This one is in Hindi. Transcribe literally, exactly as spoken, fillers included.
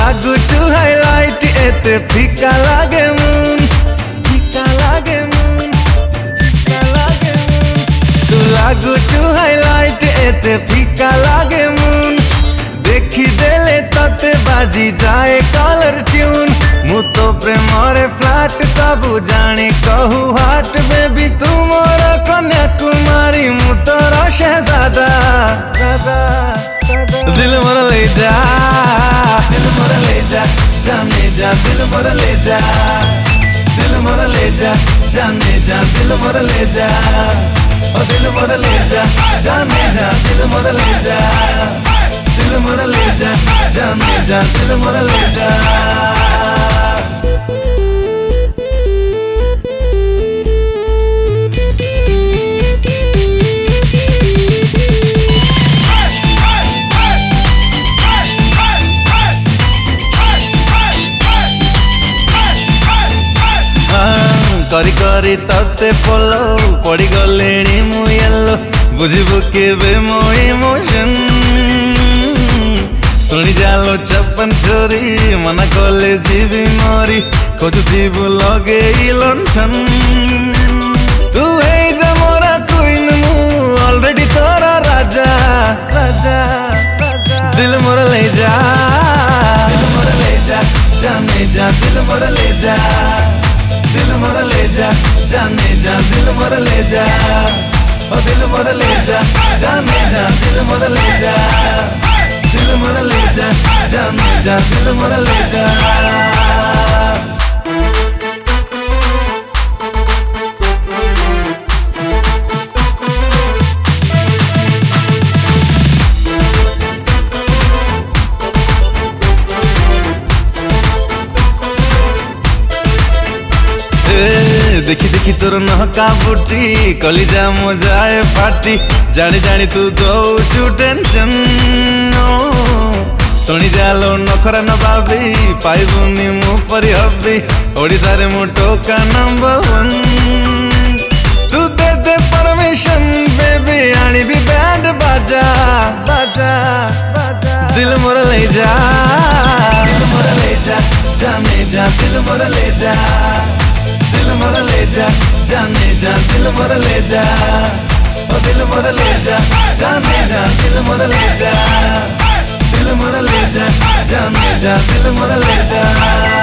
लागुचु हाइलाइट एते फीका लागे मुन फीका लागे मुन फीका लागे मुन तू लागुचु हाइलाइट एते फीका लागे मुन देखी देले तते बाजी जाए कलर ट्यून मु तो प्रेमरे फ्लैट सबू जाने कहू हाट बेबी तू मोर कन्याकुमारी मु तोर शहजादा दादा दिल मोर ले जा दिल मोर ले जा जाने जा दिल मोर ले जा दिल मोर ले जा जाने जा दिल मोर ले जा ओ दिल मोर ले जा जाने जा दिल मोर ले जा दिल मोर ले जा जाने जा दिल मोर ले जा करी करी तते फॉलो पड़ी गलेनी मु येलो बुझिबु केबे मो इमोशन सुनी जालो छप्पन छोरी मना कले जीवी मोरी खोजुथिबु लगे लंठन तू है जमोरा क्वीन मु ऑलरेडी तोरा राजा राजा राजा दिल मोर ले जा दिल मोर ले जा जाने जा दिल मोर ले जा दिल मोर ले जा जाने जा दिल मोर ले जा ओ दिल मोर ले जा जाने जा दिल मोर ले जा दिल मोर ले जा जाने जा दिल मोर ले जा देखी देखी तोर नहका बुटी कलिजा मो जाए फाटी जानी जानी तू दौचु टेंशन शुणी जालो नखरा न भाभी पाइबुनी मु परी हबी ओडिशा रे मु टोका नंबर वन तू दे दे परमिशन बेबी आनी भी बैंड बाजा बाजा बाजा दिल मोर ले जा दिल मोर ले जा जाने जा दिल मोर ले जा दिल मोर ले जा जाने जा दिल मोर ले जा ओ दिल मोर ले जा जाने जा दिल मोर ले जा दिल मोर ले जा जाने जा दिल मोर ले जा।